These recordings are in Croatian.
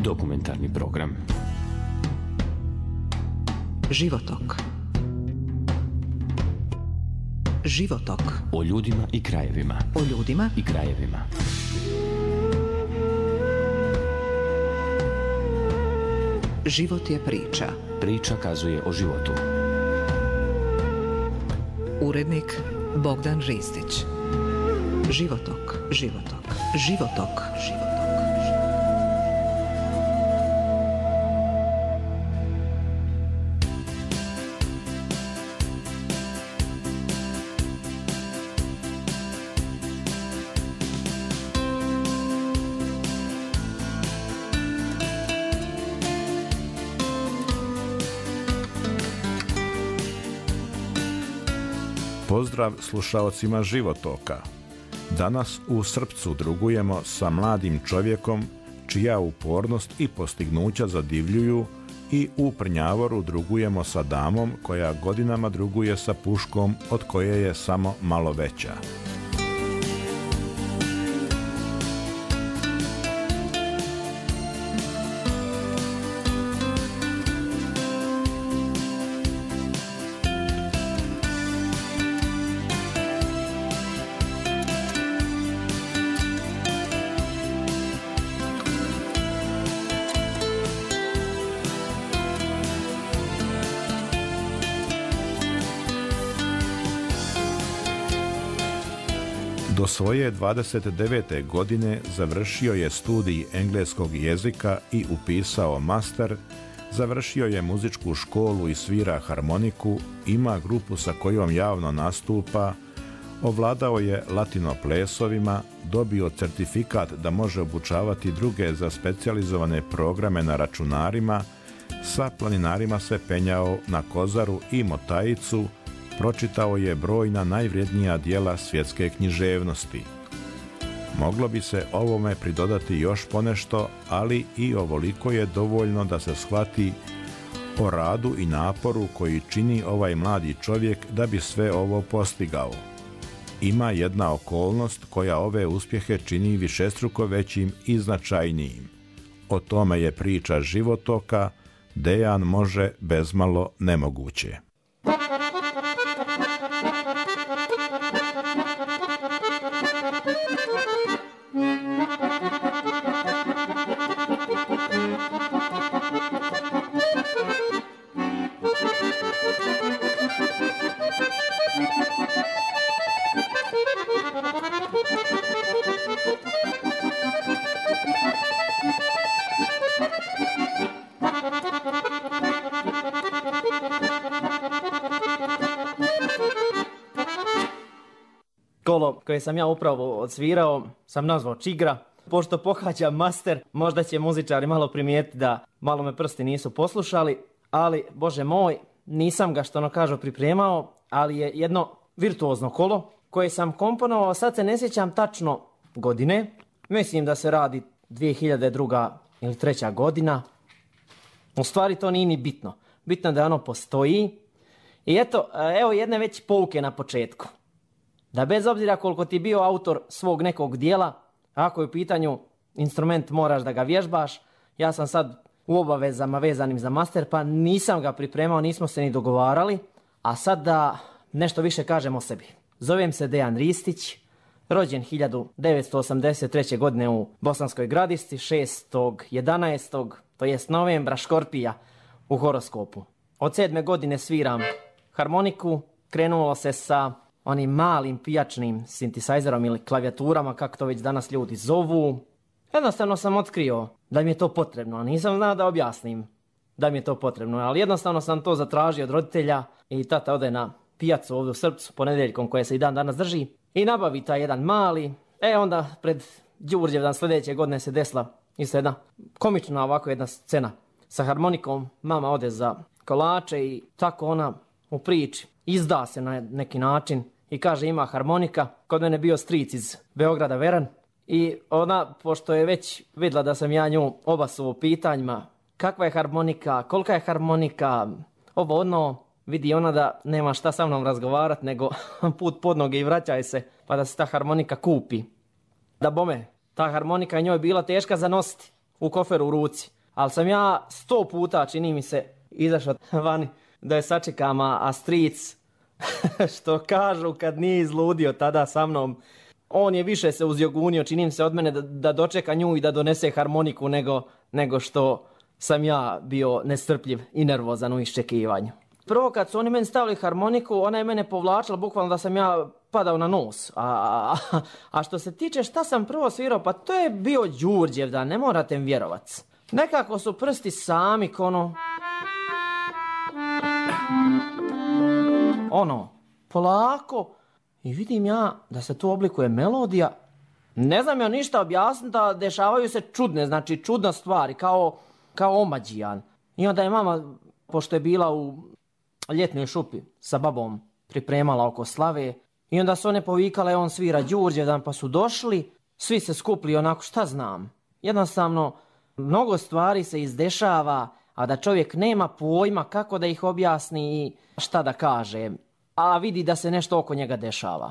Dokumentarni program. Životok. Životok. O ljudima i krajevima. O ljudima i krajevima. Život je priča. Priča kazuje o životu. Urednik Bogdan Ristić. Životok. Životok. Životok. Životok. Pozdrav slušaocima Životoka. Danas u Srpcu drugujemo sa mladim čovjekom čija upornost i postignuća zadivljuju i u Prnjavoru drugujemo sa damom koja godinama druguje sa puškom od koje je samo malo veća. Do svoje 29. godine završio je studij engleskog jezika i upisao master, završio je muzičku školu i svira harmoniku, ima grupu sa kojom javno nastupa, ovladao je latino plesovima, dobio certifikat da može obučavati druge za specijalizovane programe na računarima, sa planinarima se penjao na Kozaru i Motajicu, pročitao je brojna najvrijednija djela svjetske književnosti. Moglo bi se ovome pridodati još ponešto, ali i ovoliko je dovoljno da se shvati o radu i naporu koji čini ovaj mladi čovjek da bi sve ovo postigao. Ima jedna okolnost koja ove uspjehe čini višestruko većim i značajnijim. O tome je priča Životoka, Dejan može bezmalo nemoguće. Kolo koje sam ja upravo odsvirao sam nazvao Čigra. Pošto pohađam master, možda će muzičari malo primijetiti da malo me prsti nisu poslušali, ali bože moj, nisam ga što ono kažu pripremao, ali je jedno virtuozno kolo koje sam komponovao, sad se ne sjećam tačno godine, mislim da se radi 2002. ili 2003. godina. U stvari to nije ni bitno, bitno da ono postoji. I evo jedne već pouke na početku. Da bez obzira koliko ti bio autor svog nekog dijela, ako je u pitanju instrument moraš da ga vježbaš, ja sam sad u obavezama vezanim za master, pa nisam ga pripremao, nismo se ni dogovarali, a sad da nešto više kažem o sebi. Zovem se Dejan Ristić, rođen 1983. godine u Bosanskoj Gradišci, 6.11. to jest novembra, Škorpija u horoskopu. Od 7. godine sviram harmoniku, krenulo se sa onim malim pijačnim sintisajzerom ili klavijaturama, kako to već danas ljudi zovu. Jednostavno sam otkrio da mi je to potrebno, a nisam znao da objasnim da mi je to potrebno, ali jednostavno sam to zatražio od roditelja i tata ode na pijacu ovdje u Srpcu ponedjeljkom koje se i dan danas drži i nabavi taj jedan mali. Onda pred Đurđevdan sljedeće godine se desila isto jedna komična ovako jedna scena sa harmonikom. Mama ode za kolače i tako ona u priči izda se na neki način i kaže ima harmonika. Kod mene bio stric iz Beograda Veran i ona, pošto je već vidjela da sam ja nju obasuo pitanjima kakva je harmonika, kolika je harmonika, ovo ono, vidi ona da nema šta sa mnom razgovarat, nego put pod noge i vraćaj se pa da se ta harmonika kupi. Da bome, ta harmonika njoj bila teška za nositi u koferu u ruci. ali sam ja 100 puta, čini mi se, izašao vani da je sačekam, a stric, što kažu kad nije izludio tada sa mnom, on je više se uzjogunio, čini mi se, od mene da dočeka nju i da donese harmoniku nego što sam ja bio nestrpljiv i nervozan u iščekivanju. Prvo kad su oni meni stavili harmoniku, ona je mene povlačila, bukvalno da sam ja padao na nos. A što se tiče šta sam prvo svirao, pa to je bio Đurđev dan, ne morate mi vjerovat. Nekako su prsti sami, polako, i vidim ja da se tu oblikuje melodija. Ne znam ja ništa objasniti, da dešavaju se čudne stvari, kao omađijan. I onda je mama, pošto je bila u ljetnoj šupi sa babom, pripremala oko slave, i onda su one povikale, on svira Đurđevdan, pa su došli, svi se skupli onako, šta znam. Jednostavno, mnogo stvari se izdešava, a da čovjek nema pojma kako da ih objasni i šta da kaže, a vidi da se nešto oko njega dešava.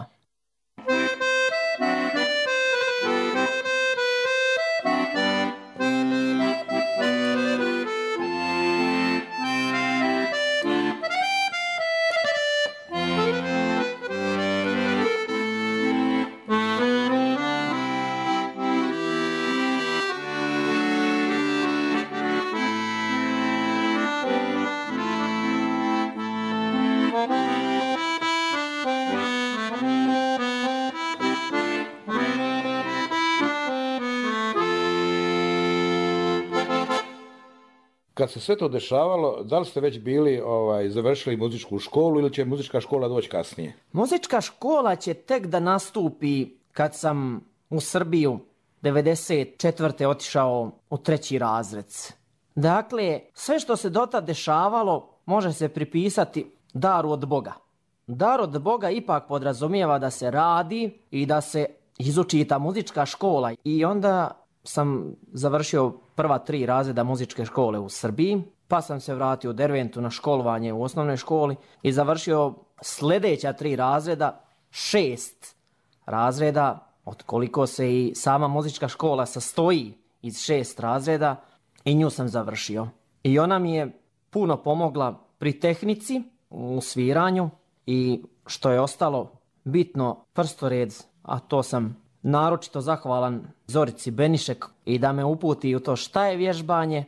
Kad se sve to dešavalo, da li ste već bili završili muzičku školu ili će muzička škola doći kasnije? Muzička škola će tek da nastupi kad sam u Srbiju 1994. otišao u 3. razred. Dakle, sve što se dotad dešavalo može se pripisati daru od Boga. Dar od Boga ipak podrazumijeva da se radi i da se izuči ta muzička škola. I onda sam završio prva 3 razreda muzičke škole u Srbiji, pa sam se vratio u Derventu na školovanje u osnovnoj školi i završio sljedeća 3 razreda, 6 razreda, od koliko se i sama muzička škola sastoji iz 6 razreda, i nju sam završio. I ona mi je puno pomogla pri tehnici, u sviranju, i što je ostalo bitno, prstored, a to sam naročito zahvalan Zorici Benišek i da me uputi u to šta je vježbanje.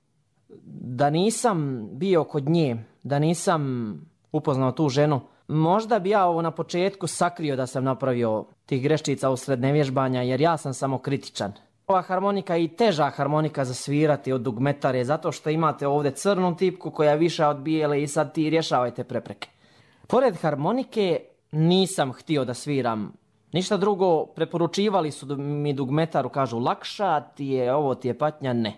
Da nisam bio kod nje, da nisam upoznao tu ženu, možda bi ja ovo na početku sakrio da sam napravio tih greščica usred nevježbanja, jer ja sam samo kritičan. Ova harmonika je i teža harmonika za svirati od dugmetare, zato što imate ovdje crnu tipku koja je viša od bijele i sad ti rješavajte prepreke. Pored harmonike nisam htio da sviram ništa drugo, preporučivali su mi dugmetaru, kažu lakša ti je, ovo ti je patnja, ne.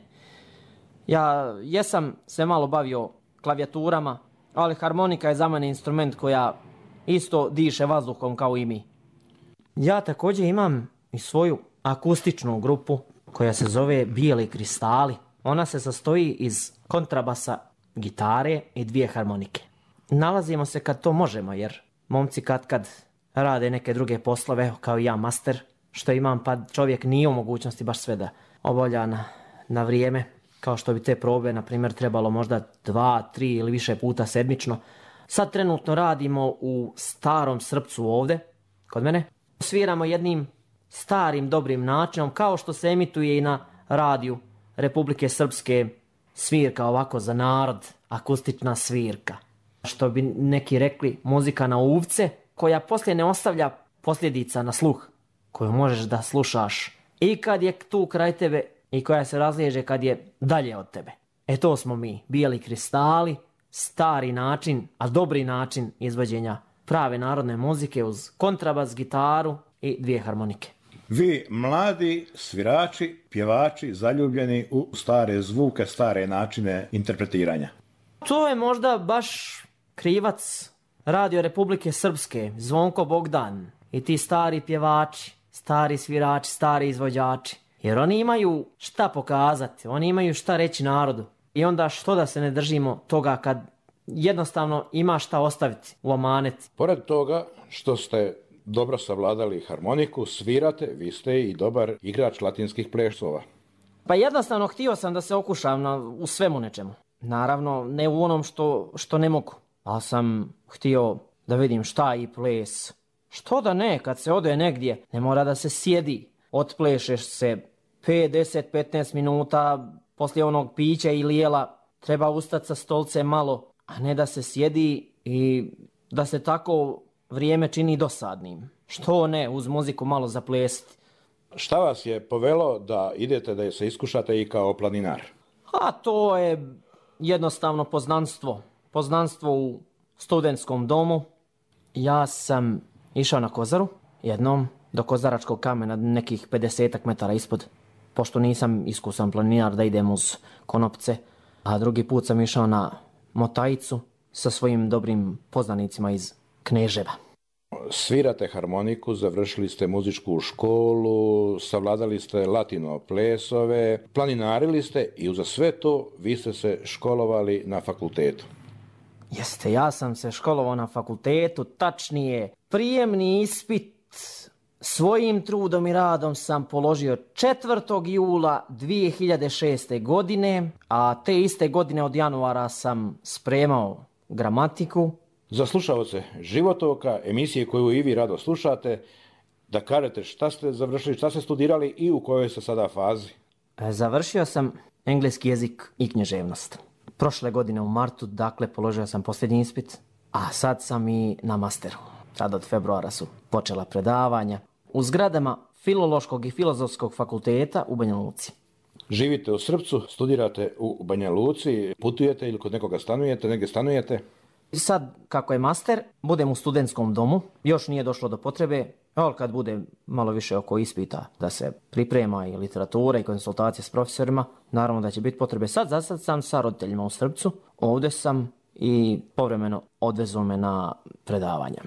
Ja jesam se malo bavio klavijaturama, ali harmonika je za mene instrument koja isto diše vazduhom kao i mi. Ja također imam i svoju akustičnu grupu koja se zove Bijeli kristali. Ona se sastoji iz kontrabasa, gitare i 2 harmonike. Nalazimo se kad to možemo, jer momci kad rade neke druge poslove, kao i ja master, što imam, pa čovjek nije u mogućnosti baš sve da obavlja na vrijeme, kao što bi te probe, na primjer, trebalo možda 2, 3 ili više puta sedmično. Sad trenutno radimo u Starom Srpcu ovdje, kod mene. Sviramo jednim starim dobrim načinom, kao što se emituje i na radiju Republike Srpske, svirka ovako za narod, akustična svirka. Što bi neki rekli, muzika na uvce, koja poslije ne ostavlja posljedica na sluh, koju možeš da slušaš i kad je tu kraj tebe i koja se razliježe kad je dalje od tebe. E to smo mi, Bijeli kristali, stari način, a dobri način izvođenja prave narodne muzike uz kontrabas, gitaru i 2 harmonike. Vi, mladi svirači, pjevači, zaljubljeni u stare zvuke, stare načine interpretiranja. To je možda baš krivac Radio Republike Srpske, Zvonko Bogdan i ti stari pjevači, stari svirači, stari izvođači. Jer oni imaju šta pokazati, oni imaju šta reći narodu. I onda što da se ne držimo toga kad jednostavno ima šta ostaviti u amanet. Pored toga što ste dobro savladali harmoniku, svirate, vi ste i dobar igrač latinskih plesova. Pa jednostavno htio sam da se okušam u svemu nečemu. Naravno, ne u onom što ne mogu. Ali sam htio da vidim šta i ples. Što da ne, kad se ode negdje, ne mora da se sjedi. Otplešeš se 5, 10, 15 minuta poslije onog pića ili jela. Treba ustati sa stolce malo, a ne da se sjedi i da se tako vrijeme čini dosadnim. Što ne, uz muziku malo zaplesiti. Šta vas je povelo da idete da se iskušate i kao planinar? A to je jednostavno poznanstvo. Poznanstvo u studentskom domu. Ja sam išao na Kozaru jednom do Kozaračkog kamena nekih 50 metara ispod. Pošto nisam iskusan planinar da idem uz konopce. A drugi put sam išao na Motajicu sa svojim dobrim poznanicima iz Kneževa. Svirate harmoniku, završili ste muzičku školu, savladali ste latino plesove, planinarili ste i uza sve to vi ste se školovali na fakultetu. Jeste, ja sam se školovao na fakultetu, tačnije prijemni ispit svojim trudom i radom sam položio 4. jula 2006. godine, a te iste godine od januara sam spremao gramatiku. Za slušaoce Životoka, emisije koju i vi rado slušate, da kažete šta ste završili, šta ste studirali i u kojoj ste sada fazi. Završio sam engleski jezik i književnost. Prošle godine u martu, dakle, položio sam posljednji ispit, a sad sam i na masteru. Sad od februara su počela predavanja u zgradama Filološkog i Filozofskog fakulteta u Banja Luci. Živite u Srpcu, studirate u Banja Luci, putujete ili kod nekoga stanujete, negdje stanujete? Sad, kako je master, budem u studentskom domu, još nije došlo do potrebe, ali kad bude malo više oko ispita da se priprema i literatura i konsultacije s profesorima, naravno da će biti potrebe. Za sad sam sa roditeljima u Srpcu, ovdje sam i povremeno odvezu me na predavanja.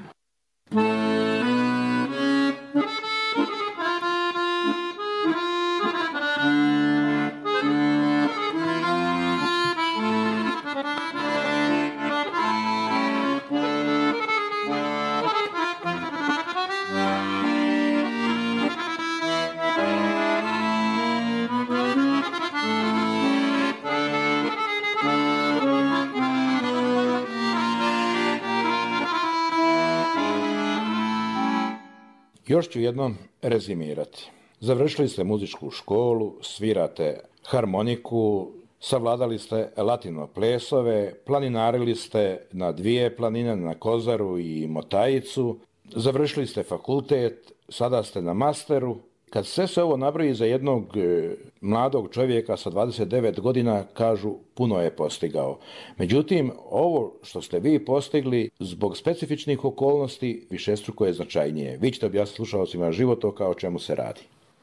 Još ću jednom rezimirati. Završili ste muzičku školu, svirate harmoniku, savladali ste latino plesove, planinarili ste na 2 planine, na Kozaru i Motajicu, završili ste fakultet, sada ste na masteru. Kad sve se ovo nabroji za jednog mladog čovjeka sa 29 godina, kažu puno je postigao. Međutim, ovo što ste vi postigli zbog specifičnih okolnosti višestruko je značajnije. Vi ćete objasniti slušalcima Životoka o čemu se radi.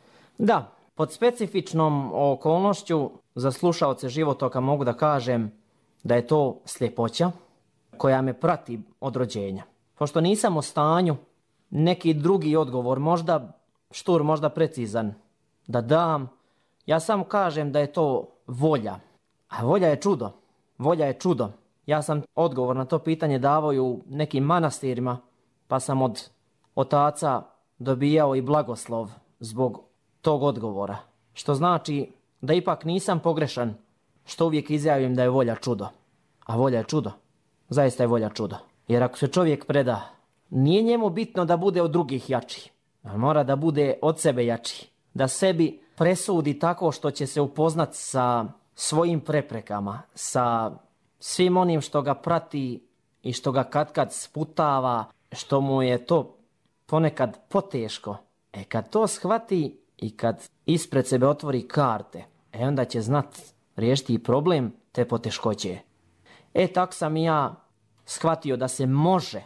Da, pod specifičnom okolnošću za slušalce Životoka mogu da kažem da je to sljepoća koja me prati od rođenja. Pošto nisam u stanju neki drugi odgovor, možda štur, možda precizan, da dam, ja samo kažem da je to volja. A volja je čudo. Volja je čudo. Ja sam odgovor na to pitanje davao i u nekim manastirima, pa sam od otaca dobijao i blagoslov zbog tog odgovora. Što znači da ipak nisam pogrešan što uvijek izjavim da je volja čudo. A volja je čudo. Zaista je volja čudo. Jer ako se čovjek preda, nije njemu bitno da bude od drugih jači. Mora da bude od sebe jači. Da sebi presudi tako što će se upoznat sa svojim preprekama, sa svim onim što ga prati i što ga katkad sputava, što mu je to ponekad poteško. Kad to shvati i kad ispred sebe otvori karte, onda će znat riješiti i problem te poteškoće. Tako sam i ja shvatio da se može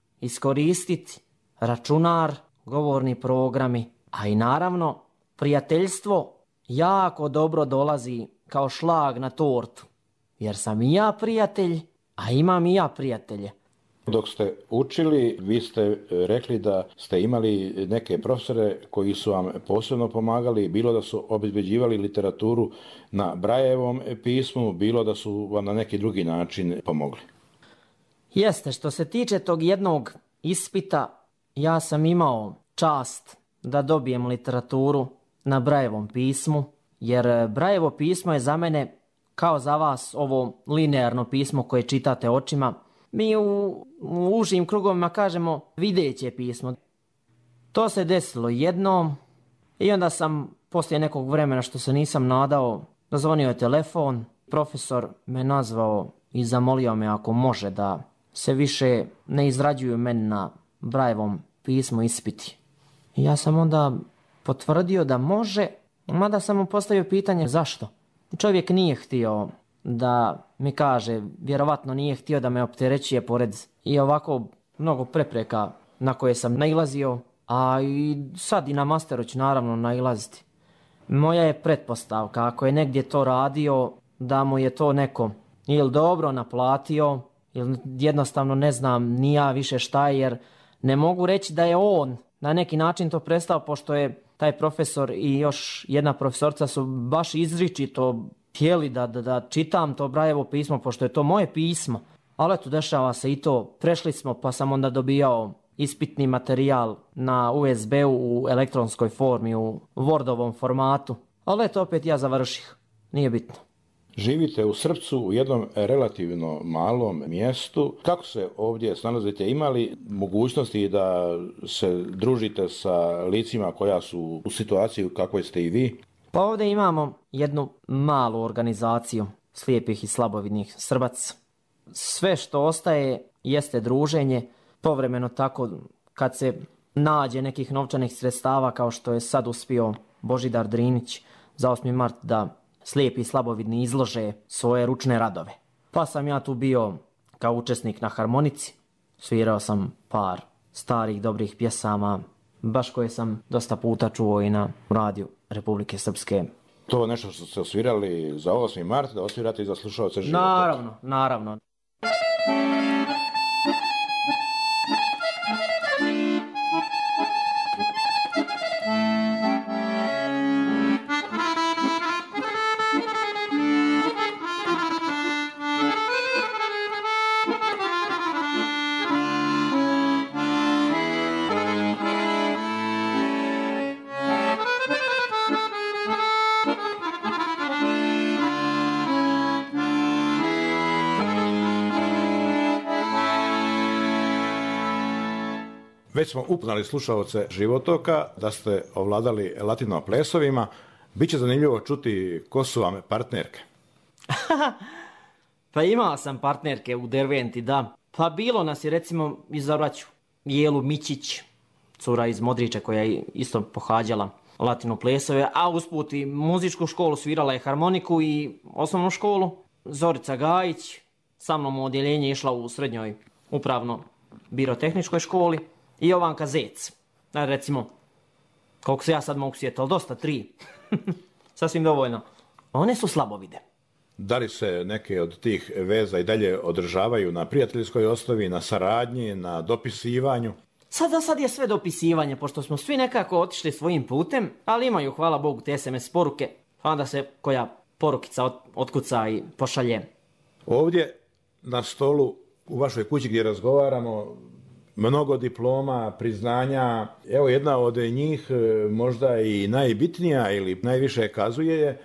iskoristiti računar, govorni programi, a i naravno prijateljstvo jako dobro dolazi kao šlag na tortu. Jer sam i ja prijatelj, a imam i ja prijatelje. Dok ste učili, vi ste rekli da ste imali neke profesore koji su vam posebno pomagali, bilo da su obezbeđivali literaturu na Brajevom pismu, bilo da su vam na neki drugi način pomogli. Jeste, što se tiče tog jednog ispita, ja sam imao čast da dobijem literaturu na Brajevom pismu jer Brajevo pismo je za mene kao za vas ovo linearno pismo koje čitate očima. Mi u užim krugovima kažemo videće pismo. To se desilo jednom i onda sam poslije nekog vremena što se nisam nadao, zazvonio je telefon, profesor me nazvao i zamolio me ako može da se više ne izrađuju meni na Brajevom pismu ispiti. I ja sam onda potvrdio da može, mada sam mu postavio pitanje zašto. Čovjek nije htio da mi kaže, vjerovatno nije htio da me opterećuje pored i ovako mnogo prepreka na koje sam nailazio, a i sad i na masteru ću naravno nailaziti. Moja je pretpostavka, ako je negdje to radio, da mu je to neko ili dobro naplatio, ili jednostavno ne znam ni ja više šta je, jer ne mogu reći da je on na neki način to prestao, pošto je taj profesor i još jedna profesorca su baš izričito htjeli da čitam to Brajevo pismo, pošto je to moje pismo. Ali eto, dešava se i to. Prešli smo, pa sam onda dobijao ispitni materijal na USB-u u elektronskoj formi, u Wordovom formatu. Ali eto, opet ja završih. Nije bitno. Živite u Srpcu u jednom relativno malom mjestu. Kako se ovdje snalazite? Ima li mogućnosti da se družite sa licima koja su u situaciji u kakvoj ste i vi? Pa ovdje imamo jednu malu organizaciju slijepih i slabovidnih Srbaca. Sve što ostaje jeste druženje, povremeno tako kad se nađe nekih novčanih sredstava kao što je sad uspio Božidar Drinić za 8. mart da slijepi i slabovidni izlože svoje ručne radove. Pa sam ja tu bio kao učesnik na harmonici, svirao sam par starih dobrih pjesama, baš koje sam dosta puta čuo i na radiju Republike Srpske. To nešto što ste osvirali za 8. mart, da osvirate i za slušalce života? Naravno. Već smo upoznali slušalce Životoka da ste ovladali latino plesovima. Biće zanimljivo čuti ko su vam partnerke. Pa imao sam partnerke u Derventi, da. Pa bilo nas je recimo iz Zorvaću. Jelu Mićić, cura iz Modrića koja je isto pohađala latino plesove, a usput i muzičku školu, svirala je harmoniku i osnovnu školu. Zorica Gajić, sa mnom u odjeljenje išla u srednjoj upravno birotehničkoj školi. I Jovanka Zec. Recimo, koliko se ja sad mogu sjetiti, ali dosta, 3. Sasvim dovoljno. One su slabovide. Da li se neke od tih veza i dalje održavaju na prijateljskoj osnovi, na saradnji, na dopisivanju? Sad je sve dopisivanje, pošto smo svi nekako otišli svojim putem, ali imaju, hvala Bogu, te SMS poruke, pa onda se koja porukica otkuca i pošalje. Ovdje na stolu u vašoj kući gdje razgovaramo, mnogo diploma, priznanja. Evo jedna od njih, možda i najbitnija ili najviše kazuje je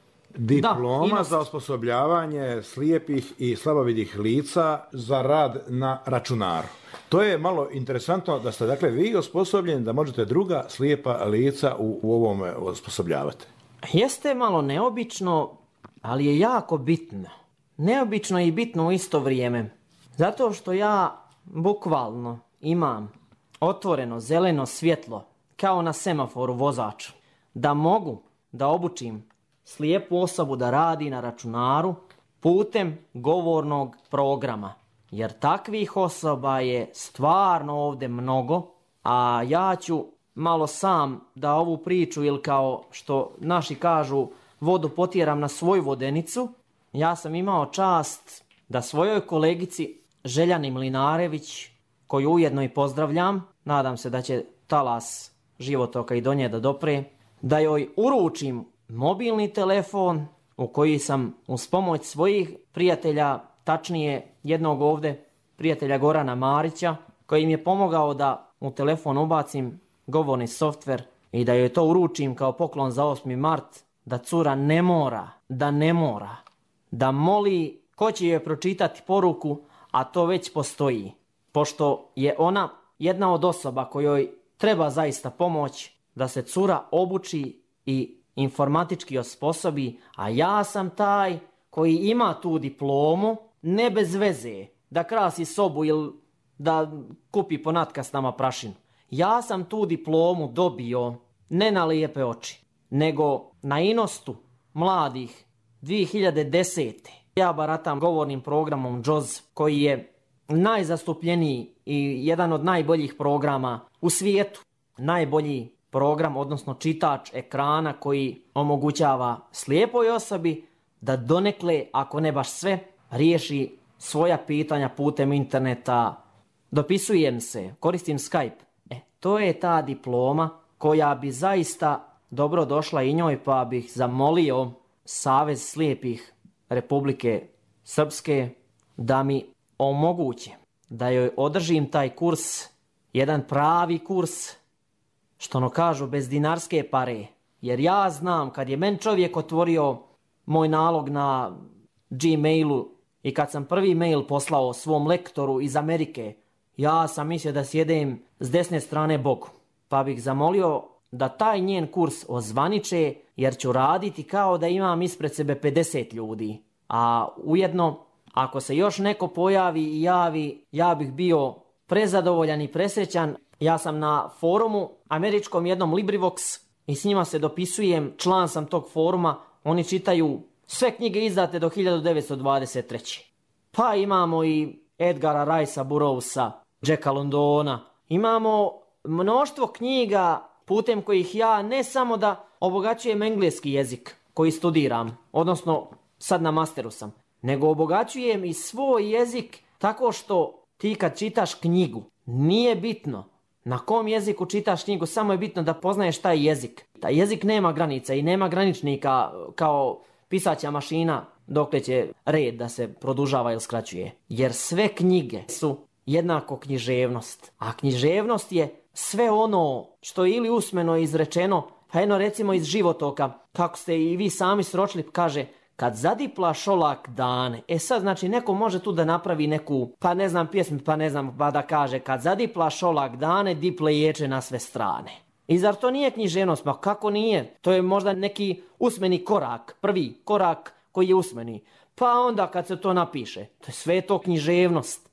diploma za osposobljavanje slijepih i slabovidih lica za rad na računaru. To je malo interesantno da ste dakle vi osposobljeni da možete druga slijepa lica u ovome osposobljavati. Jeste malo neobično, ali je jako bitno. Neobično i bitno u isto vrijeme. Zato što ja bukvalno imam otvoreno zeleno svjetlo kao na semaforu vozaču da mogu da obučim slijepu osobu da radi na računaru putem govornog programa. Jer takvih osoba je stvarno ovdje mnogo, a ja ću malo sam da ovu priču, ili kao što naši kažu, vodu potjeram na svoju vodenicu. Ja sam imao čast da svojoj kolegici Željani Mlinarević, koju ujedno i pozdravljam, nadam se da će talas Životoka i do nje da dopre, da joj uručim mobilni telefon u koji sam uz pomoć svojih prijatelja, tačnije jednog ovdje prijatelja Gorana Marića, koji im je pomogao da u telefon ubacim govorni softver i da joj to uručim kao poklon za 8. mart, da cura ne mora, da moli ko će joj pročitati poruku, a to već postoji. Pošto je ona jedna od osoba kojoj treba zaista pomoć da se cura obuči i informatički osposobi, a ja sam taj koji ima tu diplomu, ne bez veze, da krasi sobu ili da kupi po natkastama prašinu. Ja sam tu diplomu dobio ne na lijepe oči, nego na inostu mladih 2010. Ja baratam govornim programom JOZ, koji je najzastupljeniji i jedan od najboljih programa u svijetu. Najbolji program, odnosno čitač ekrana koji omogućava slijepoj osobi da donekle, ako ne baš sve, riješi svoja pitanja putem interneta. Dopisujem se, koristim Skype. To je ta diploma koja bi zaista dobro došla i njoj, pa bih zamolio Savez slijepih Republike Srpske da mi omoguće da joj održim taj kurs, jedan pravi kurs, što no kažu bez dinarske pare. Jer ja znam, kad je meni čovjek otvorio moj nalog na Gmailu i kad sam prvi mail poslao svom lektoru iz Amerike, ja sam mislio da sjedem s desne strane boku. Pa bih zamolio da taj njen kurs ozvaniče, jer ću raditi kao da imam ispred sebe 50 ljudi. A ujedno, ako se još neko pojavi i javi, ja bih bio prezadovoljan i presrećan. Ja sam na forumu američkom jednom LibriVox i s njima se dopisujem, član sam tog foruma. Oni čitaju sve knjige izdate do 1923. Pa imamo i Edgara Ricea Burroughsa, Jacka Londona. Imamo mnoštvo knjiga putem kojih ja ne samo da obogaćujem engleski jezik koji studiram, odnosno sad na masteru sam, nego obogaćujem i svoj jezik tako što ti kad čitaš knjigu, nije bitno na kom jeziku čitaš knjigu, samo je bitno da poznaješ taj jezik. Taj jezik nema granica i nema graničnika kao pisaća mašina dokle će red da se produžava ili skraćuje. Jer sve knjige su jednako književnost. A književnost je sve ono što je ili usmeno izrečeno, pa jedno recimo iz životoka, kako ste i vi sami sročili, kaže kad zadipla šolak dane. Sad znači neko može tu da napravi neku, pa ne znam pjesmu, pa da kaže kad zadipla šolak dane, diple ječe na sve strane. I zar to nije književnost? Pa kako nije? To je možda neki usmeni korak, prvi korak koji je usmeni. Pa onda kad se to napiše, to je sve to književnost.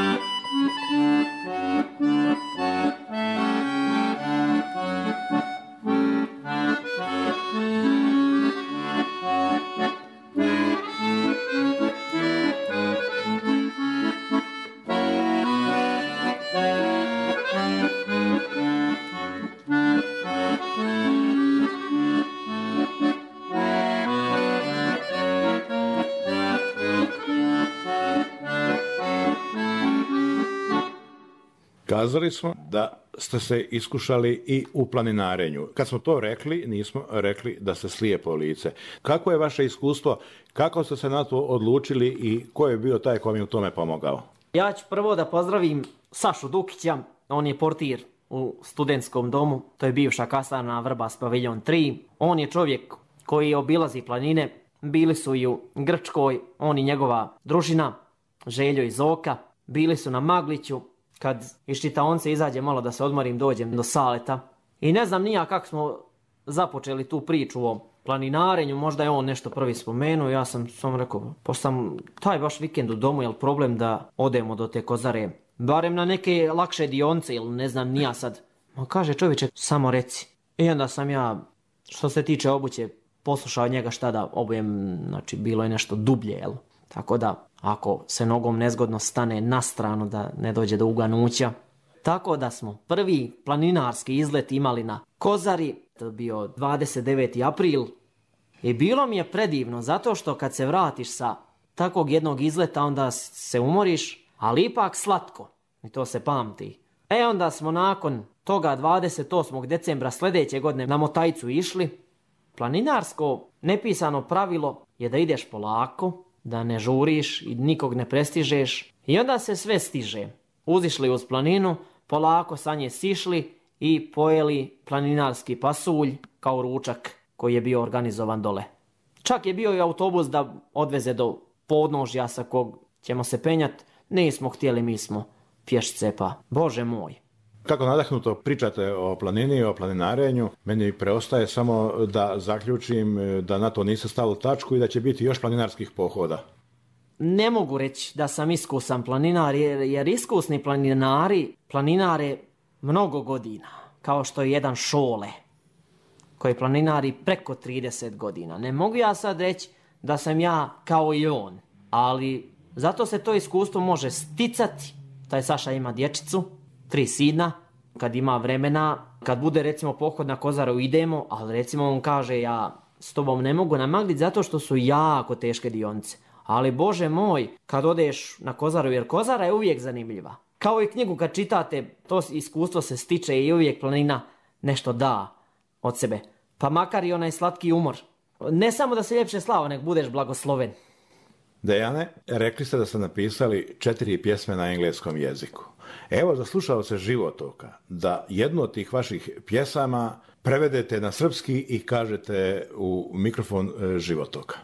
Kazali smo da ste se iskušali i u planinarenju. Kad smo to rekli, nismo rekli da ste slijepo lice. Kako je vaše iskustvo, kako ste se na to odlučili i ko je bio taj ko mi u tome pomogao? Ja ću prvo da pozdravim Sašu Dukića, on je portir u studentskom domu, to je bivša kasarna Vrbas paviljon 3. On je čovjek koji obilazi planine, bili su i u Grčkoj, on i njegova družina, Željo i Zoka, bili su na Magliću. Kad iz čitaonice izađe malo da se odmorim, dođem do Saleta. I ne znam nija kako smo započeli tu priču o planinarenju, možda je on nešto prvi spomenuo, ja sam samo rekao, pošto sam taj baš vikend u domu, je li problem da odemo do te Kozare, barem na neke lakše dionce ili ne znam nija sad. Ma kaže čovječe, samo reci. I onda sam ja, što se tiče obuće, poslušao njega šta da obujem, znači bilo je nešto dublje, jel? Tako da, ako se nogom nezgodno stane na stranu da ne dođe do uganuća. Tako da smo prvi planinarski izlet imali na Kozari, to je bio 29. april. I bilo mi je predivno, zato što kad se vratiš sa takvog jednog izleta, onda se umoriš, ali ipak slatko. I to se pamti. Onda smo nakon toga 28. decembra sljedeće godine na Motajcu išli. Planinarsko nepisano pravilo je da ideš polako, da ne žuriš i nikog ne prestižeš. I onda se sve stiže. Uzišli uz planinu, polako sa nje sišli i pojeli planinarski pasulj kao ručak. koji je bio organizovan dole. Čak je bio i autobus da odveze do podnožja sa kog ćemo se penjati. Nismo htjeli, mi smo pješce, pa Bože moj. Kako nadahnuto pričate o planini, o planinarenju, meni preostaje samo da zaključim da na to niste stavili tačku i da će biti još planinarskih pohoda. Ne mogu reći da sam iskusan planinar, jer iskusni planinari planinare mnogo godina, kao što je jedan Šole, koji planinari preko 30 godina. Ne mogu ja sad reći da sam ja kao i on, ali zato se to iskustvo može sticati. Taj Saša ima dječicu, 3 sina, kad ima vremena, kad bude recimo pohod na Kozaru idemo, ali recimo on kaže ja s tobom ne mogu namagliti zato što su jako teške dionice. Ali Bože moj, kad odeš na Kozaru, jer Kozara je uvijek zanimljiva. Kao i knjigu kad čitate, to iskustvo se stiče i uvijek planina nešto da od sebe. Pa makar i onaj slatki umor. Ne samo da se ljepše slava, nek budeš blagosloven. Dejane, rekli ste da ste napisali 4 pjesme na engleskom jeziku. Evo za slušaoce Životoka, da jednu od tih vaših pjesama prevedete na srpski i kažete u mikrofon Životoka.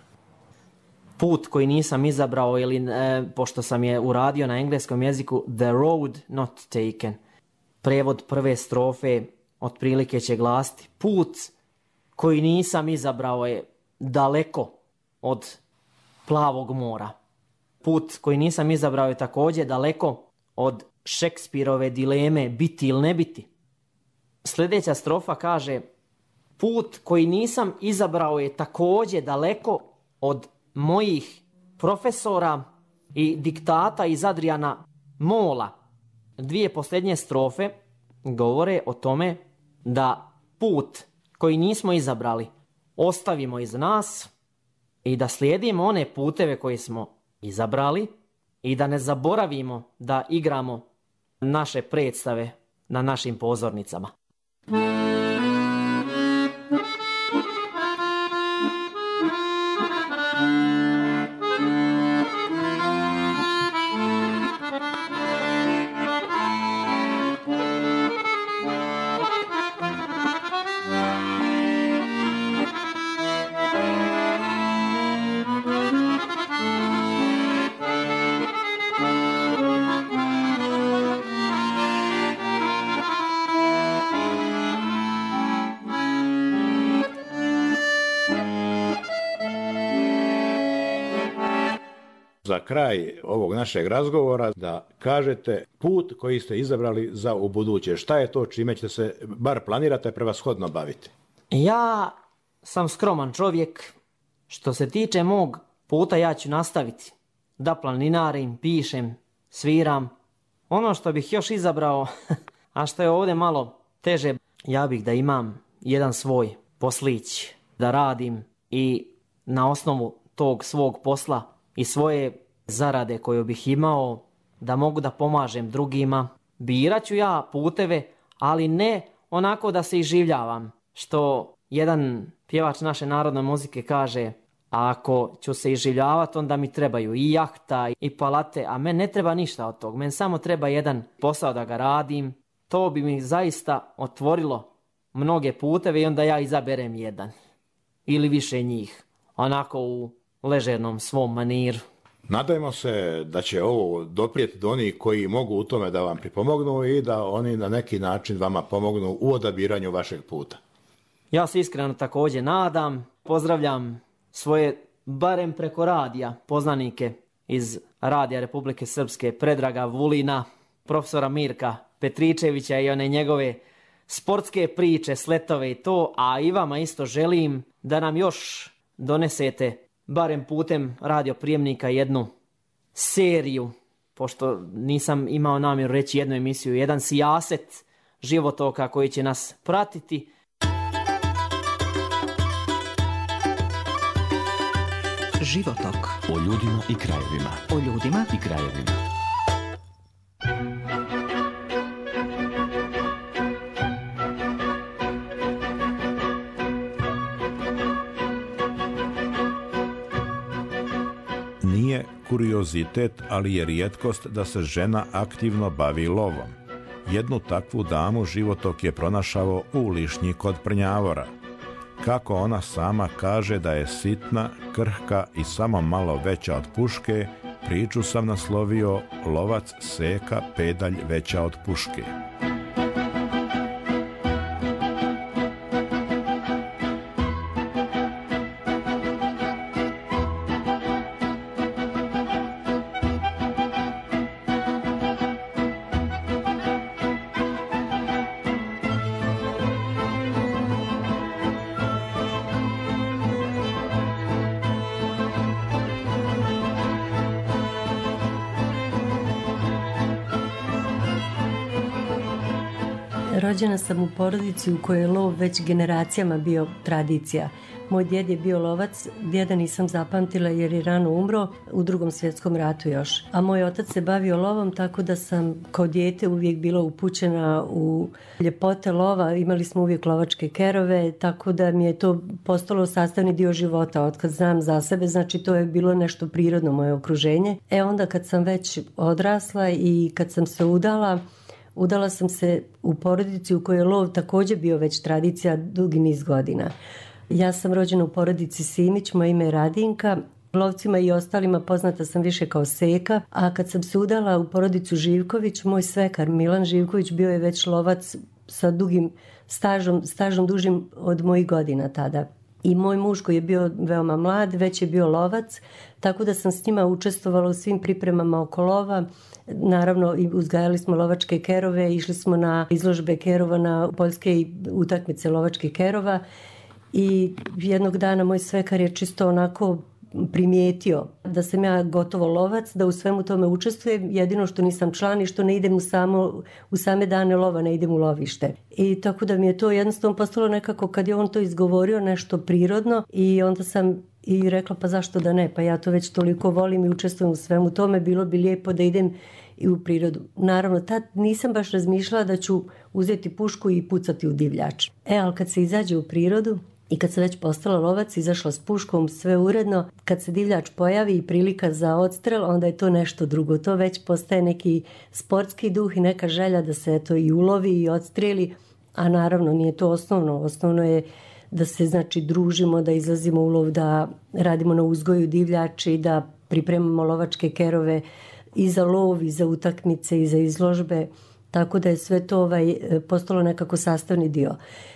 Put koji nisam izabrao ili pošto sam je uradio na engleskom jeziku, The road not taken. Prevod prve strofe otprilike će glasiti: put koji nisam izabrao je daleko od plavog mora. Put koji nisam izabrao je također daleko od Šekspirove dileme biti ili ne biti. Sljedeća strofa kaže: put koji nisam izabrao je također daleko od mojih profesora i diktata iz Adriana Mola. 2 posljednje strofe govore o tome da put koji nismo izabrali ostavimo iz nas i da slijedimo one puteve koje smo izabrali i da ne zaboravimo da igramo naše predstave na našim pozornicama. Za kraj ovog našeg razgovora da kažete put koji ste izabrali za ubuduće. Šta je to čime ćete se, bar planirate, prevashodno baviti? Ja sam skroman čovjek. Što se tiče mog puta, ja ću nastaviti da planinarim, pišem, sviram. Ono što bih još izabrao, a što je ovdje malo teže, ja bih da imam jedan svoj poslić, da radim i na osnovu tog svog posla i svoje zarade koju bih imao, da mogu da pomažem drugima. Birat ću ja puteve, ali ne onako da se iživljavam. Što jedan pjevač naše narodne muzike kaže: ako ću se iživljavati, onda mi trebaju i jahta i palate, a meni ne treba ništa od tog. Meni samo treba jedan posao da ga radim. To bi mi zaista otvorilo mnoge puteve i onda ja izaberem jedan ili više njih, onako u ležernom svom maniru. Nadajmo se da će ovo doprijeti do onih koji mogu u tome da vam pripomognu i da oni na neki način vama pomognu u odabiranju vašeg puta. Ja se iskreno također nadam. Pozdravljam svoje, barem preko radija, poznanike iz Radija Republike Srpske, Predraga Vulina, profesora Mirka Petričevića i one njegove sportske priče, sletove i to, a i vama isto želim da nam još donesete barem putem radioprijemnika jednu seriju, pošto nisam imao namjeru reći jednu emisiju, jedan sijaset životoka koji će nas pratiti. Životok. O ljudima i krajevima. O ljudima I krajevima. Nije kuriozitet, ali je rijetkost da se žena aktivno bavi lovom. Jednu takvu damu Životok je pronašao u Lišnji kod Prnjavora. kako ona sama kaže da je sitna, krhka i samo malo veća od puške, priču sam naslovio Lovac, seka, pedalj veća od puške. Rođena sam u porodici u kojoj je lov već generacijama bio tradicija. Moj djed je bio lovac, djeda nisam zapamtila jer je rano umro u Drugom svjetskom ratu još. A moj otac se bavio lovom, tako da sam kao dijete uvijek bila upućena u ljepote lova. Imali smo uvijek lovačke kerove, tako da mi je to postalo sastavni dio života. Otkad znam za sebe, znači to je bilo nešto prirodno moje okruženje. Onda kad sam već odrasla i kad sam se udala sam se u porodici u kojoj je lov također bio već tradicija dugi niz godina. Ja sam rođena u porodici Simić, moje ime je Radinka. Lovcima i ostalima poznata sam više kao Seka, a kad sam se udala u porodicu Živković, moj svekar Milan Živković bio je već lovac sa dugim stažom dužim od mojih godina tada. I moj muž koji je bio veoma mlad, već je bio lovac, tako da sam s njima učestvovala u svim pripremama oko lova. Naravno, uzgajali smo lovačke kerove, išli smo na izložbe kerova, na poljske utakmice lovačkih kerova. I jednog dana moj svekar je čisto onako primijetio da sam ja gotovo lovac, da u svemu tome učestvujem, jedino što nisam član i što ne idem u same dane lova, ne idem u lovište. I tako da mi je to jednostavno postalo nekako, kad je on to izgovorio, nešto prirodno, i onda sam i rekla pa zašto da ne, pa ja to već toliko volim i učestvujem u svemu tome, bilo bi lijepo da idem i u prirodu. Naravno, tad nisam baš razmišljala da ću uzeti pušku i pucati u divljač. Ali kad se izađe u prirodu i kad sam već postala lovac, izašla s puškom, sve uredno, kad se divljač pojavi i prilika za odstrel, onda je to nešto drugo. To već postaje neki sportski duh i neka želja da se to i ulovi i odstreli, a naravno nije to osnovno. Osnovno je da se družimo, da izlazimo u lov, da radimo na uzgoju divljači, da pripremamo lovačke kerove i za lov, i za utakmice, i za izložbe, tako da je sve to postalo nekako sastavni dio.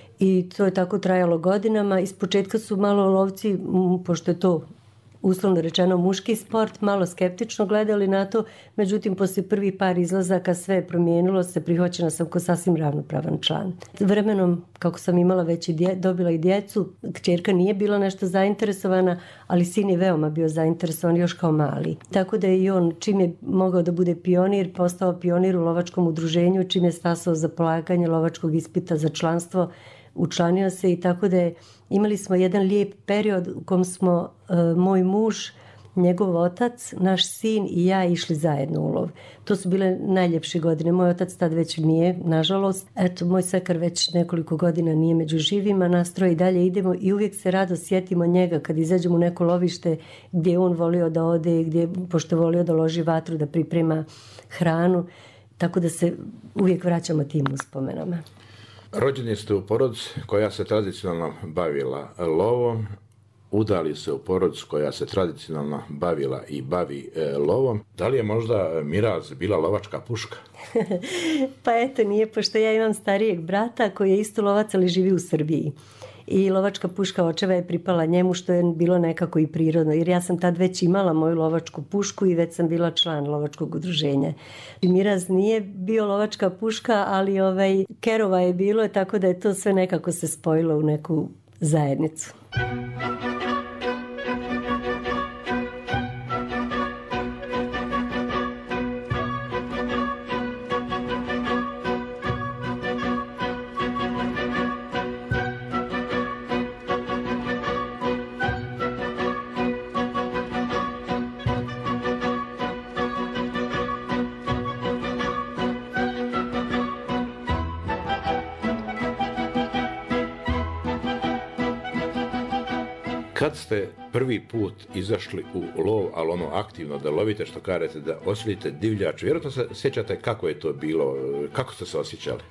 I to je tako trajalo godinama. Ispočetka su malo lovci, pošto je to uslovno rečeno muški sport, malo skeptično gledali na to, međutim poslije prvi par izlazaka sve je promijenilo se, prihvaćena sam kao sasvim ravnopravan član. Vremenom, kako sam imala već dobila i djecu, kćerka nije bila nešto zainteresovana, ali sin je veoma bio zainteresovan još kao mali. Tako da je i on, čim je mogao da bude pionir, postao pionir u lovačkom udruženju, čim je stasao za polaganje lovačkog ispita za članstvo, učlanio se, i tako da imali smo jedan lijep period u kom smo moj muž, njegov otac, naš sin i ja išli zajedno u lov. To su bile najljepše godine. Moj otac tad već nije, nažalost. Moj svekar već nekoliko godina nije među živima, nas troje i dalje idemo i uvijek se rado sjetimo njega kad izađemo u neko lovište gdje je on volio da ode, pošto je volio da loži vatru, da priprema hranu. Tako da se uvijek vraćamo tim uspomenama. Rođeni ste u porodici koja se tradicionalno bavila lovom, udali se u porodicu koja se tradicionalno bavila i bavi lovom. Da li je možda Miraz bila lovačka puška? Pa eto, nije, pošto ja imam starijeg brata koji je isto lovac, ali živi u Srbiji. I lovačka puška očeva je pripala njemu, što je bilo nekako i prirodno, jer ja sam tad već imala moju lovačku pušku i već sam bila član lovačkog udruženja. Miraz nije bio lovačka puška, ali kerova je bilo, tako da je to sve nekako se spojilo u neku zajednicu. Kad ste prvi put izašli u lov, ali ono aktivno da lovite, što kažete, da osjetite divljač, vjerojatno se sjećate kako je to bilo, kako ste se osjećali?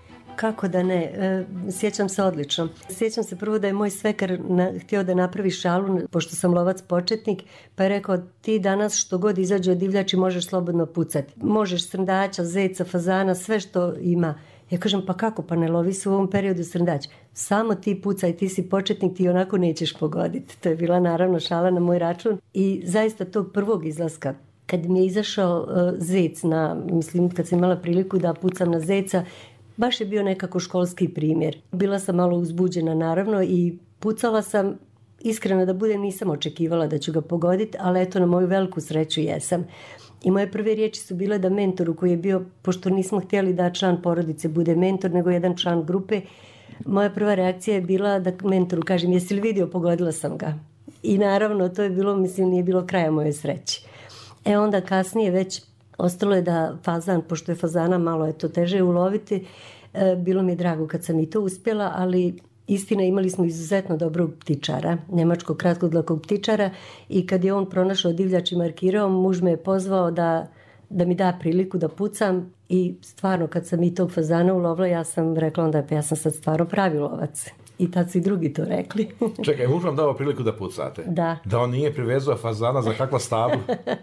kako da ne, sjećam se odlično. Sjećam se prvo da je moj svekar htio da napravi šalu, pošto sam lovac početnik, pa je rekao ti danas što god izađe od divljači možeš slobodno pucati. Možeš srndača, zeca, fazana, sve što ima. Ja kažem pa kako, pa ne lovi se u ovom periodu srndač. Samo ti pucaj, ti si početnik, ti onako nećeš pogoditi. To je bila naravno šala na moj račun i zaista tog prvog izlaska kad mi je izašao zec mislim kad sam imala priliku da pucam na zeca, baš je bio nekako školski primjer. Bila sam malo uzbuđena naravno i pucala sam, iskreno da budem nisam očekivala da ću ga pogoditi, ali eto na moju veliku sreću jesam. I moje prve riječi su bile da mentoru koji je bio, pošto nismo htjeli da član porodice bude mentor, nego jedan član grupe, moja prva reakcija je bila da mentoru kažem jesi li vidio, pogodila sam ga. I naravno to je bilo, mislim nije bilo kraja moje sreće. Onda kasnije već ostalo je da fazan, pošto je fazana malo je to teže uloviti, bilo mi je drago kad sam i to uspjela, ali istina imali smo izuzetno dobrog ptičara, njemačkog kratkodlakog ptičara i kad je on pronašao divljač i markirao, muž me je pozvao da mi da priliku da pucam i stvarno kad sam i tog fazana ulovila, ja sam rekla onda ja sam sad stvarno pravi lovac. I tad su i drugi to rekli. Čekaj, muž vam dao priliku da pucate? Da. Da on nije privezao fazana za kakva stablu?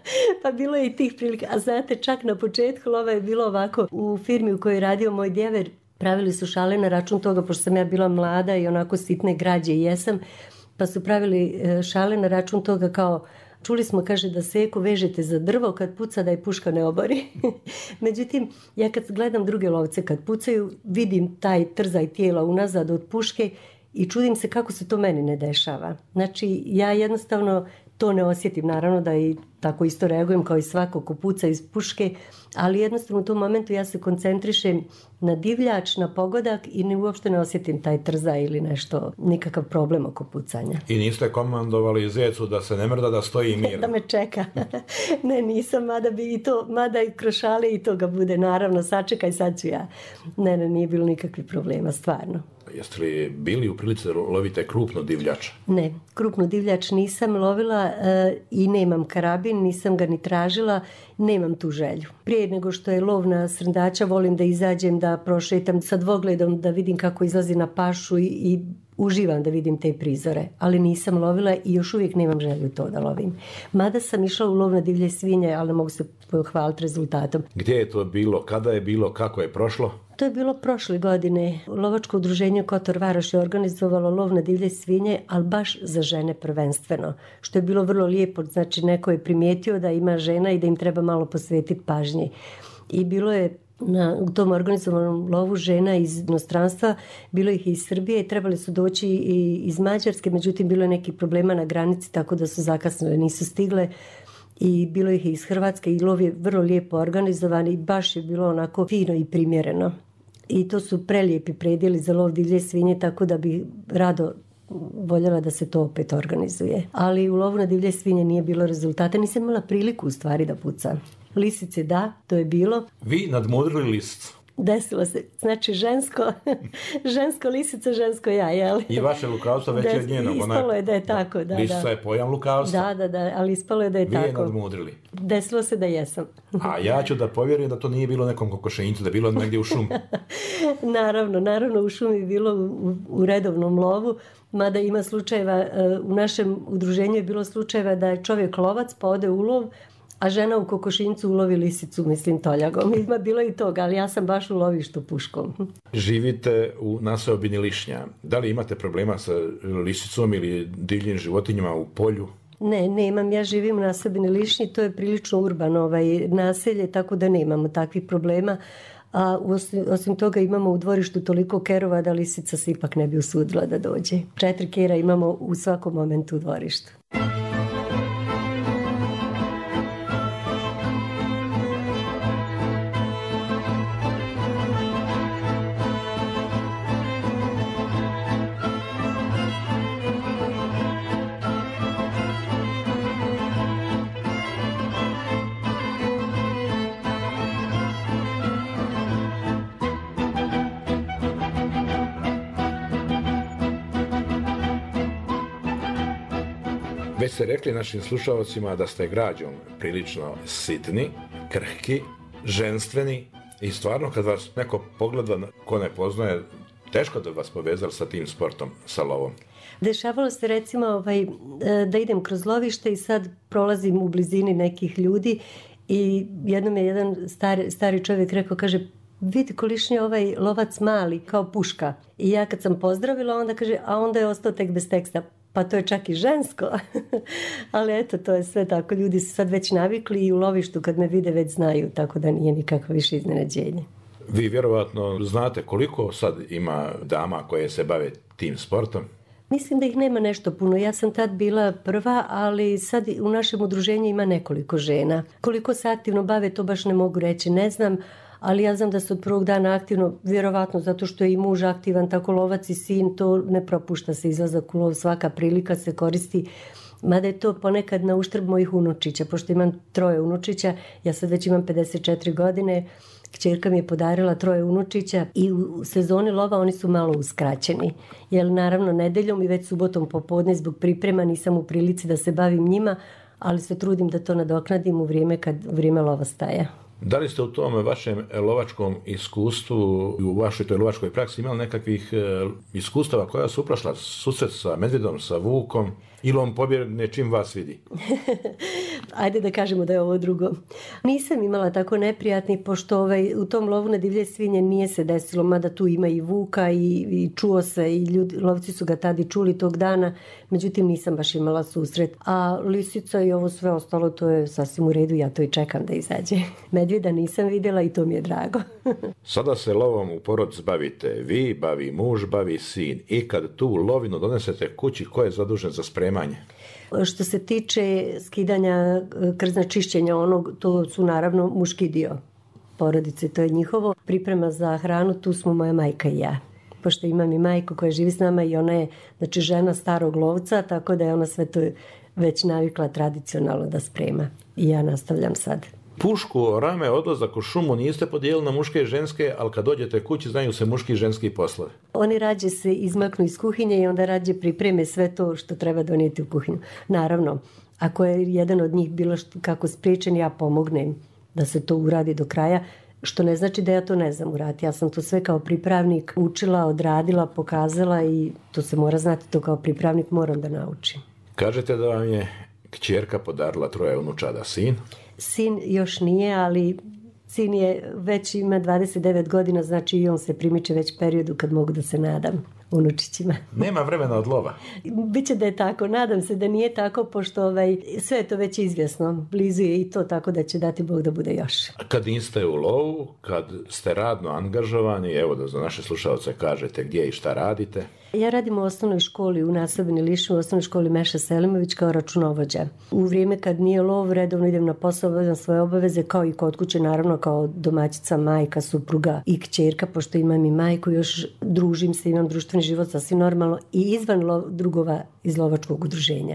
Pa bilo je i tih prilika. A znate, čak na početku lova je bilo ovako. U firmi u kojoj je radio moj djever, pravili su šale na račun toga, pošto sam ja bila mlada i onako sitne građe i jesam, pa su pravili šale na račun toga kao čuli smo, kaže, da seko vežete za drvo kad puca da je puška ne obori. Međutim, ja kad gledam druge lovce kad pucaju, vidim taj trzaj tijela unazad od puške i čudim se kako se to meni ne dešava. Znači, ja jednostavno to ne osjetim. Naravno da i tako isto reagujem kao i svako ko puca iz puške, ali jednostavno u tom momentu ja se koncentrišem na divljač, na pogodak i uopšte ne osjetim taj trzaj ili nešto, nikakav problem oko pucanja. I niste komandovali zecu da se ne mrda, da stoji mirno? Da me čeka. Ne, nisam, mada i kroz šale i to ga bude, naravno, sačekaj, sad ću ja. Ne, nije bilo nikakvih problema, stvarno. Jeste li bili u prilici da lovite krupnu divljač? Ne, krupnu divljač nisam lovila i nemam karabin, nisam ga ni tražila, nemam tu želju. Prije nego što je lov na srndača, volim da izađem, da prošetam sa dvogledom, da vidim kako izlazi na pašu i uživam da vidim te prizore, ali nisam lovila i još uvijek nemam želju to da lovim. Mada sam išla u lov na divlje svinje, ali ne mogu se pohvaliti rezultatom. Gdje je to bilo, kada je bilo, kako je prošlo? To je bilo prošle godine. Lovačko udruženje Kotor Varoš je organizovalo lov na divlje svinje, ali baš za žene prvenstveno. Što je bilo vrlo lijepo, znači neko je primijetio da ima žena i da im treba malo posvetiti pažnje. I bilo je u tom organizovanom lovu žena iz inostranstva, bilo ih i iz Srbije i trebali su doći i iz Mađarske, međutim bilo je nekih problema na granici tako da su zakasnile, nisu stigle. I bilo ih iz Hrvatske i lov je vrlo lijepo organizovan i baš je bilo onako fino i primjereno. I to su prelijepi predjeli za lov divlje svinje, tako da bi rado voljela da se to opet organizuje. Ali u lovu na divlje svinje nije bilo rezultata, nisam imala priliku u stvari da pucam. Lisice da, to je bilo. Vi nadmudrili lisicu? Desilo se. Znači žensko lisica, žensko ja, jel? I vaše lukavstvo već je od njenog. Ispalo je da je tako, da. Lisica je pojam lukavstva. Da, ali ispalo je da je Vi tako. je nadmudrili. Desilo se da jesam. A ja ću da povjerujem da to nije bilo nekom kokošenjicu, da je bilo negdje u šumi. Naravno u šumi je bilo u redovnom lovu, mada ima slučajeva, u našem udruženju je bilo slučajeva da je čovjek lovac pa ode u lov, a žena u kokošinjcu ulovi lisicu, mislim, toljagom. Ima bilo i toga, ali ja sam baš u lovištu puškom. Živite u naseobini Lišnja. Da li imate problema sa lisicom ili divljim životinjama u polju? Ne, nemam. Ja živim u naseobini Lišnji, to je prilično urbano naselje, tako da nemamo takvih problema. A osim toga imamo u dvorištu toliko kerova da lisica se ipak ne bi usudila da dođe. 4 kera imamo u svakom momentu u dvorištu. Već ste rekli našim slušalcima da ste građom prilično sitni, krhki, ženstveni I stvarno kad vas neko pogleda ko ne poznaje, teško da vas povezali sa tim sportom, sa lovom. Dešavalo se recimo da idem kroz lovište i sad prolazim u blizini nekih ljudi i jednom je jedan stari čovjek rekao, kaže, vidi kolišnji ovaj lovac mali kao puška. I ja kad sam pozdravila, onda kaže, a onda je ostao tek bez teksta. Pa to je čak i žensko. Ali eto, to je sve tako. Ljudi su sad već navikli i u lovištu kad me vide već znaju, tako da nije nikakvo više iznenađenje. Vi vjerovatno znate koliko sad ima dama koje se bave tim sportom? Mislim da ih nema nešto puno. Ja sam tad bila prva, ali sad u našem udruženju ima nekoliko žena. Koliko se aktivno bave, to baš ne mogu reći, ne znam, ali ja znam da se od prvog dana aktivno, vjerovatno zato što je i muž aktivan, tako lovac i sin, to ne propušta se izlazak u lov, svaka prilika se koristi. Mada je to ponekad na uštrb mojih unučića, pošto imam 3 unučića, ja sad već imam 54 godine, kćerka mi je podarila 3 unučića i u sezoni lova oni su malo uskraćeni. Jer naravno nedeljom i već subotom popodne zbog priprema nisam u prilici da se bavim njima, ali se trudim da to nadoknadim u vrijeme lova staja. Da li ste u tom vašem lovačkom iskustvu, u vašoj toj lovačkoj praksi imali nekakvih iskustava koja su uprošla susret sa medvjedom, sa vukom, ili on pobjegne čim vas vidi? Ajde da kažemo da je ovo drugo. Nisam imala tako neprijatni, pošto u tom lovu na divlje svinje nije se desilo, mada tu ima i vuka i čuo se i lovci su ga tad i čuli tog dana, međutim nisam baš imala susret. A lisica i ovo sve ostalo, to je sasvim u redu, ja to i čekam da izađe. Medvjeda nisam vidjela i to mi je drago. Sada se lovom u porodici bavite vi, bavi muž, bavi sin. I kad tu lovinu donesete kući, ko je zadužen za spremanje? Što se tiče skidanja krzna, čišćenja onog, to su naravno muški dio porodice, to je njihovo. Priprema za hranu, tu smo moja majka i ja. Pošto imam i majku koja živi s nama i ona je žena starog lovca, tako da je ona sve to već navikla tradicionalno da sprema. I ja nastavljam sad. Pušku, rame, odlazak u šumu niste podijelili na muške i ženske, ali kad dođete kući znaju se muški i ženski poslovi. Oni rađe se izmaknu iz kuhinje i onda rađe pripreme sve to što treba donijeti u kuhinju. Naravno, ako je jedan od njih bilo kako spriječen, ja pomognem da se to uradi do kraja, što ne znači da ja to ne znam uraditi. Ja sam to sve kao pripravnik učila, odradila, pokazala i to se mora znati, to kao pripravnik moram da naučim. Kažete da vam je kćerka podarila 3 unučada, sin? Sin još nije, ali sin je već ima 29 godina, znači i on se primiče već periodu kad mogu da se nadam unučićima. Nema vremena od lova? Biće da je tako, nadam se da nije tako, pošto sve je to već izvjesno, blizu je i to, tako da će dati Bog da bude još. A kad niste u lovu, kad ste radno angažovani, evo da za naše slušalce kažete gdje i šta radite? Ja radim u osnovnoj školi u Nasobini Lišu, u osnovnoj školi Meša Selimović kao računovođa. U vrijeme kad nije lov, redovno idem na posao, obavljam svoje obaveze kao i kod kuće, naravno kao domaćica, majka, supruga i kćerka, pošto imam i majku, još družim se, imam društveni život sasvim normalno i izvan drugova iz lovačkog udruženja.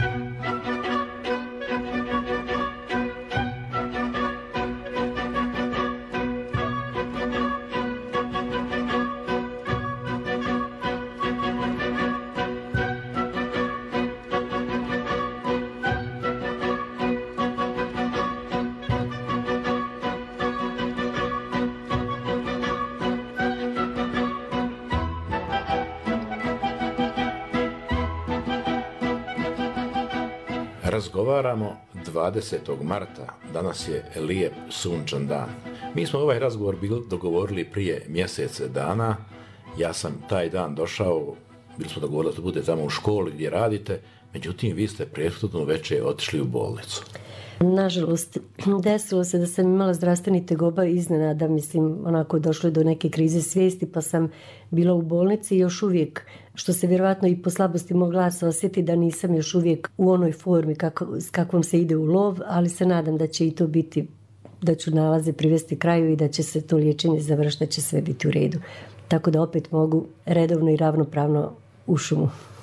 Razgovaramo 20. marta, danas je lijep sunčan dan. Mi smo ovaj razgovor bili dogovorili prije mjesec dana, ja sam taj dan došao, bili smo dogovorili da bude tamo u školi gdje radite, međutim vi ste prethodno večer otišli u bolnicu. Nažalost, desilo se da sam imala zdravstveni tegoba iznenada, onako došlo je do neke krize svijesti, pa sam bila u bolnici i još uvijek, što se vjerovatno i po slabosti mog glasa osjeti, da nisam još uvijek u onoj formi s kakvom se ide u lov, ali se nadam da će i to biti, da ću nalaze privesti kraju i da će se to liječenje završiti, da će sve biti u redu. Tako da opet mogu redovno i ravnopravno u šumu.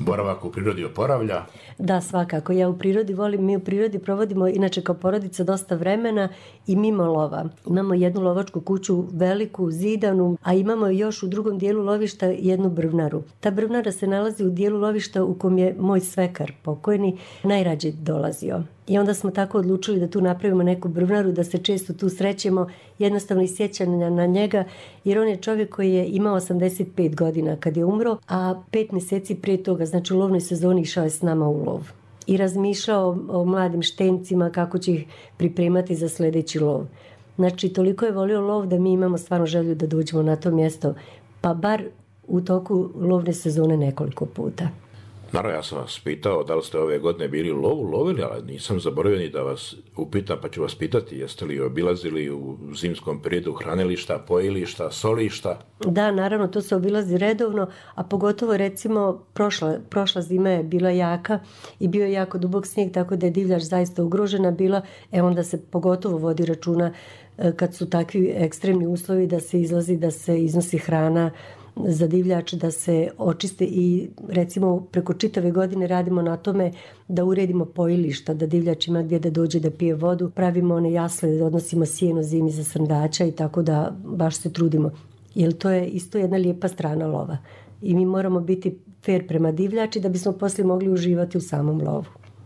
boravak u prirodi oporavlja? Da, svakako. Ja u prirodi volim, mi u prirodi provodimo inače kao porodica dosta vremena i mimo lova. Imamo jednu lovačku kuću, veliku, zidanu, a imamo još u drugom dijelu lovišta jednu brvnaru. Ta brvnara se nalazi u dijelu lovišta u kom je moj svekar pokojni najrađe dolazio. I onda smo tako odlučili da tu napravimo neku brvnaru, da se često tu srećemo, jednostavno iz sjećanja na njega, jer on je čovjek koji je imao 85 godina kad je umro, a 5 mjeseci prije toga, znači u lovnoj sezoni, išao je s nama u lov. I razmišljao o mladim štencima, kako će ih pripremati za sljedeći lov. Znači, toliko je volio lov da mi imamo stvarno želju da dođemo na to mjesto, pa bar u toku lovne sezone nekoliko puta. Naravno, ja sam vas pitao da li ste ove godine bili u lovu, lovili, ali nisam zaboravio ni da vas upitam, pa ću vas pitati jeste li obilazili u zimskom periodu hranilišta, pojilišta, solišta? Da, naravno, to se obilazi redovno, a pogotovo recimo prošla zima je bila jaka i bio je jako dubok snijeg, tako da je divljač zaista ugrožena bila, onda se pogotovo vodi računa kad su takvi ekstremni uslovi da se izlazi, da se iznosi hrana za divljač, da se očiste i recimo preko čitave godine radimo na tome da uredimo pojilišta, da divljač ima gdje da dođe da pije vodu, pravimo one jasle, da odnosimo sjeno zimi za srndača i tako da baš se trudimo. Jer to je isto jedna lijepa strana lova i mi moramo biti fair prema divljači da bismo poslije mogli uživati u samom lovu.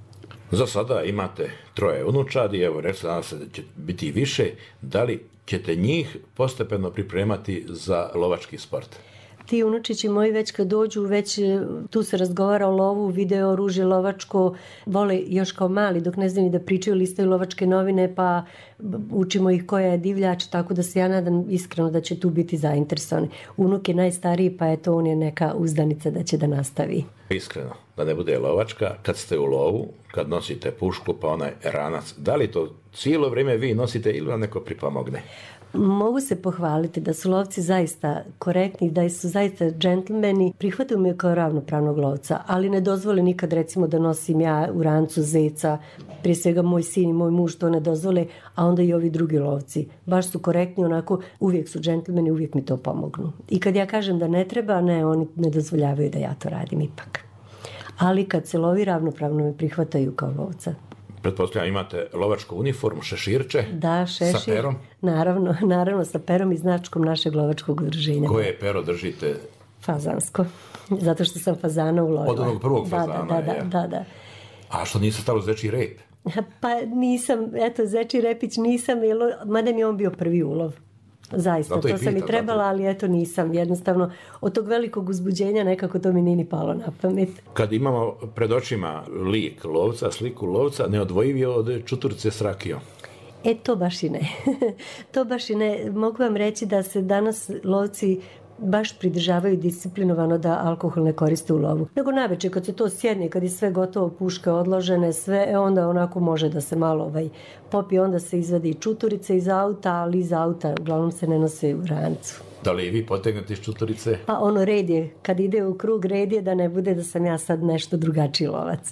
Za sada imate 3 unučadi, evo rekli danas će biti više, da li ćete njih postepeno pripremati za lovački sport? Ti unučići moji već kad dođu, već tu se razgovara o lovu, video oružje lovačko, vole još kao mali dok ne znaju da pričaju, listaju lovačke novine, pa učimo ih koja je divljač, tako da se ja nadam iskreno da će tu biti zainteresovani. Unuk je najstariji, pa eto on je neka uzdanica da će da nastavi. Iskreno, da ne bude lovačka, kad ste u lovu, kad nosite pušku pa onaj ranac, da li to cijelo vrijeme vi nosite ili vam neko pripomogne? Mogu se pohvaliti da su lovci zaista korektni, da su zaista džentlmeni, prihvataju me kao ravnopravnog lovca, ali ne dozvole nikad recimo da nosim ja u rancu zeca, prije svega moj sin i moj muž to ne dozvole, a onda i ovi drugi lovci. Baš su korektni, onako uvijek su džentlmeni, uvijek mi to pomognu. I kad ja kažem da ne treba, ne, oni ne dozvoljavaju da ja to radim ipak. Ali kad se lovi ravnopravno me prihvataju kao lovca. Pretpostavljam imate lovačku uniformu, šeširče, da, šešir, sa perom? Naravno, sa perom i značkom našeg lovačkog udruženja. Koje pero držite? Fazansko, zato što sam fazana ulovila. Od onog prvog fazana? Da. A što niste stalo zečji rep? Pa nisam, eto, zečji repić nisam, mada mi je on bio prvi ulov. Zaista, to sam i trebala, ali eto nisam. Jednostavno, od tog velikog uzbuđenja nekako to mi nije ni palo na pamet. Kad imamo pred očima lik lovca, sliku lovca, neodvojiv od čuturice s rakijom. To baš i ne. To baš i ne. Mogu vam reći da se danas lovci baš pridržavaju disciplinovano da alkohol ne koriste u lovu. Nego navečer kad se to sjedne, kad je sve gotovo, puške odložene, sve, onda onako može da se malo popije, onda se izvadi i čuturice iz auta, ali iz auta uglavnom se ne nose u rancu. Da li vi potegnete iz čuturice? Pa red je, kad ide u krug red je da ne bude da sam ja sad nešto drugačiji lovac.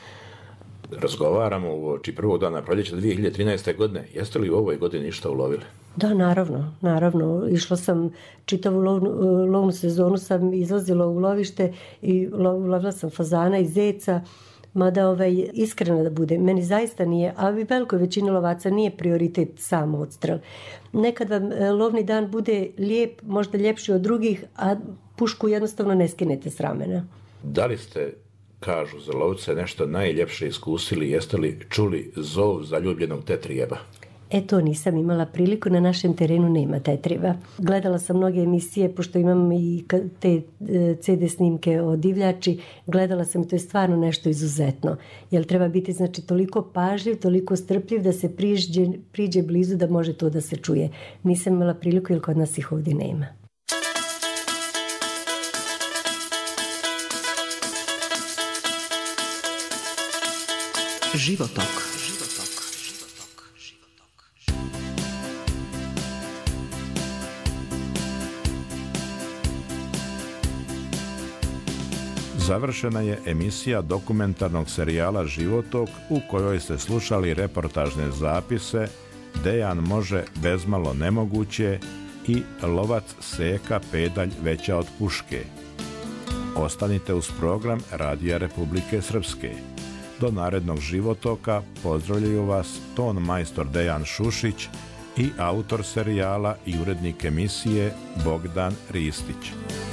Razgovaramo uoči prvog dana proljeća 2013. godine. Jeste li u ovoj godini ništa ulovili? Da, naravno. Išla sam čitavu lovnu sezonu, sam izlazila u lovište i lovila sam fazana i zeca, mada iskreno da bude, meni zaista nije, a i velikoj većini lovaca nije prioritet sam odstrel. Nekad vam lovni dan bude lijep, možda ljepši od drugih, a pušku jednostavno ne skinete s ramena. Da li ste, kažu za lovce, nešto najljepše iskusili, jeste li čuli zov zaljubljenog tetrijeba? To nisam imala priliku, na našem terenu nema tetriva. Gledala sam mnoge emisije, pošto imam i te CD snimke o divljači, gledala sam i to je stvarno nešto izuzetno. Jer treba biti toliko pažljiv, toliko strpljiv da se priđe blizu da može to da se čuje. Nisam imala priliku jer kod nas ih ovdje nema. Životok. Završena je emisija dokumentarnog serijala Životok u kojoj ste slušali reportažne zapise Dejan može bezmalo nemoguće i Lovac seka pedalj veća od puške. Ostanite uz program Radija Republike Srpske. Do narednog životoka pozdravljaju vas ton majstor Dejan Šušić i autor serijala i urednik emisije Bogdan Ristić.